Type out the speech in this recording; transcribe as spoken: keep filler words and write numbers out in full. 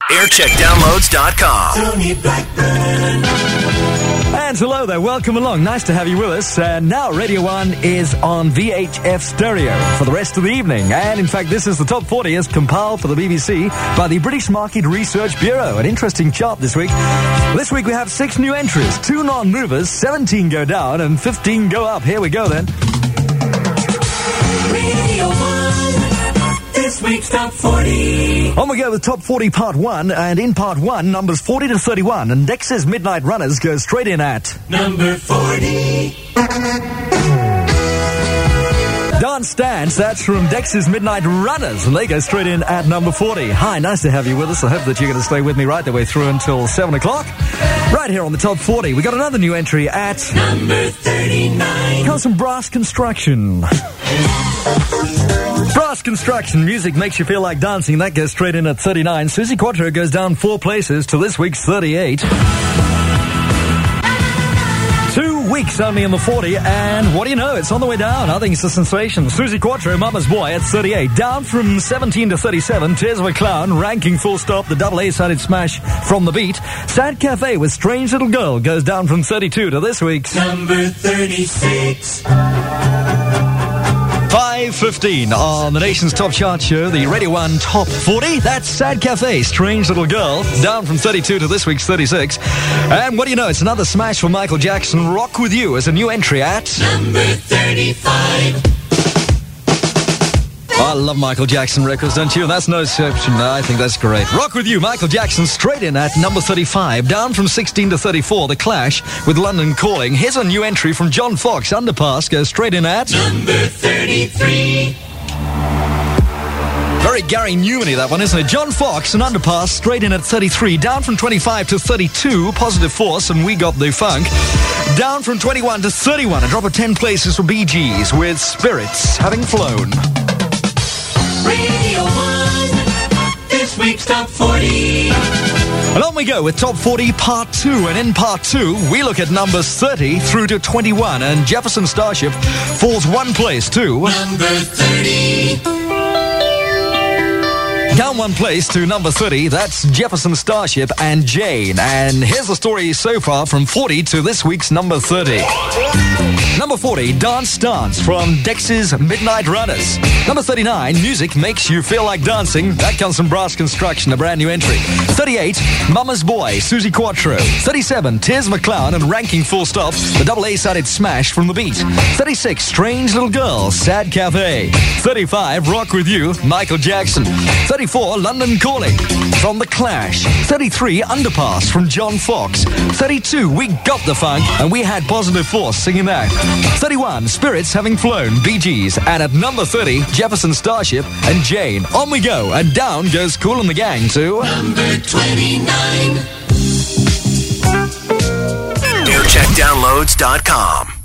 aircheck downloads dot com. Tony Blackburn. And hello there, welcome along. Nice to have you with us. And now Radio one is on V H F stereo for the rest of the evening. And in fact, this is the top forty as compiled for the B B C by the British Market Research Bureau. An interesting chart this week. This week we have six new entries, two non-movers, seventeen go down and fifteen go up. Here we go then. Radio one. This week's top forty. On we go with Top forty Part one, and in Part one, numbers forty to thirty-one, and Dex's Midnight Runners go straight in at... Number forty. Dance Dance, that's from Dex's Midnight Runners, and they go straight in at number forty. Hi, nice to have you with us. I hope that you're going to stay with me right the way through until seven o'clock. Right here on the Top forty, we got another new entry at... Number thirty-nine. Comes from Brass Construction. Brass Construction, music makes you feel like dancing. That goes straight in at thirty-nine. Susie Quattro goes down four places to this week's thirty-eight. Two weeks only in the forty, and what do you know? It's on the way down. I think it's a sensation. Susie Quattro, Mama's Boy, at thirty-eight. Down from seventeen to thirty-seven. Tears of a Clown, ranking full stop. The double A-sided smash from the beat. Sad Cafe with Strange Little Girl goes down from thirty-two to this week's... Number thirty-six. five fifteen on the nation's top chart show, the Radio one Top forty. That's Sad Cafe, Strange Little Girl, down from thirty-two to this week's thirty-six. And what do you know? It's another smash for Michael Jackson. Rock With You as a new entry at... Number thirty-five. I love Michael Jackson records, don't you? And that's no exception. I think that's great. Rock With You, Michael Jackson, straight in at number thirty-five. Down from sixteen to thirty-four, The Clash with London Calling. Here's a new entry from John Fox. Underpass goes straight in at... Number thirty-three. Very Gary Newman-y, that one, isn't it? John Fox and Underpass straight in at thirty-three. Down from twenty-five to thirty-two, Positive Force and We Got the Funk. Down from twenty-one to thirty-one, a drop of ten places for Bee Gees with Spirits Having Flown. Radio one. This week's top forty. And on we go with Top forty Part two. And in Part two, we look at numbers thirty through to twenty-one. And Jefferson Starship falls one place to... Number thirty. Down one place to number thirty, that's Jefferson Starship and Jane. And here's the story so far from forty to this week's number thirty. Number forty, Dance Dance from Dex's Midnight Runners. Number thirty-nine, Music Makes You Feel Like Dancing. That comes from Brass Construction, a brand new entry. thirty-eight, Mama's Boy, Susie Quattro. thirty-seven, Tears of a Clown and Ranking Full Stop, the double A-sided smash from the beat. thirty-six, Strange Little Girl, Sad Cafe. thirty-five, Rock With You, Michael Jackson. thirty-four, London Calling from The Clash. thirty-three, Underpass from John Fox. thirty-two, We Got the Funk, and we had Positive Force singing that. thirty-one, Spirits Having Flown, Bee Gees. And at number thirty, Jefferson Starship and Jane. On we go, and down goes Kool and the Gang to... Number twenty-nine. aircheck downloads dot com.